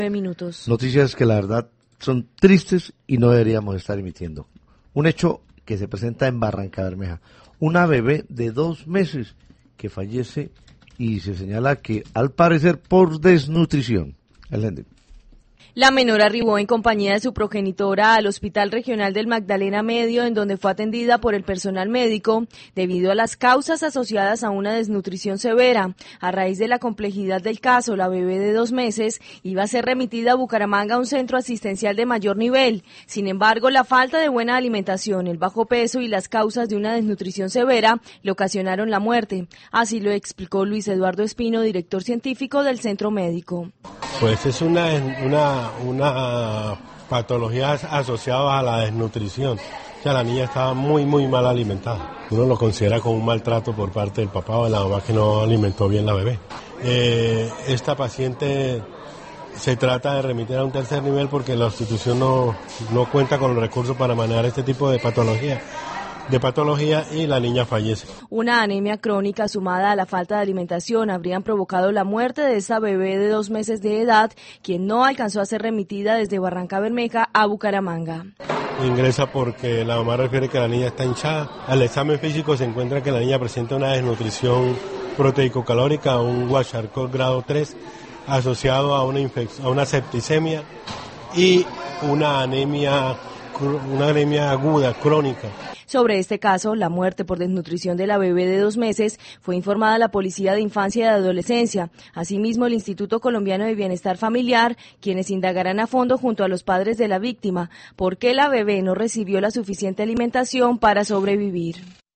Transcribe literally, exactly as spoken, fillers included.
Minutos. Noticias que la verdad son tristes y no deberíamos estar emitiendo. Un hecho que se presenta en Barrancabermeja. Una bebé de dos meses que fallece y se señala que al parecer por desnutrición. El ende. La menor arribó en compañía de su progenitora al Hospital Regional del Magdalena Medio, en donde fue atendida por el personal médico debido a las causas asociadas a una desnutrición severa. A raíz de la complejidad del caso, la bebé de dos meses iba a ser remitida a Bucaramanga, a un centro asistencial de mayor nivel. Sin embargo, la falta de buena alimentación, el bajo peso y las causas de una desnutrición severa le ocasionaron la muerte. Así lo explicó Luis Eduardo Espino, director científico del centro médico. Pues es una, una, una patología asociada a la desnutrición. O sea, la niña estaba muy, muy mal alimentada. Uno lo considera como un maltrato por parte del papá o de la mamá que no alimentó bien la bebé. Eh, esta paciente se trata de remitir a un tercer nivel porque la institución no, no cuenta con los recursos para manejar este tipo de patología. de patología y la niña fallece. Una anemia crónica sumada a la falta de alimentación habrían provocado la muerte de esa bebé de dos meses de edad, quien no alcanzó a ser remitida desde Barrancabermeja a Bucaramanga. Ingresa porque la mamá refiere que la niña está hinchada. Al examen físico se encuentra que la niña presenta una desnutrición proteico-calórica, un Kwashiorkor grado tres, asociado a una, infec- a una septicemia y una anemia, una anemia aguda, crónica. Sobre este caso, la muerte por desnutrición de la bebé de dos meses, fue informada a la Policía de Infancia y de Adolescencia. Asimismo, el Instituto Colombiano de Bienestar Familiar, quienes indagarán a fondo junto a los padres de la víctima, por qué la bebé no recibió la suficiente alimentación para sobrevivir.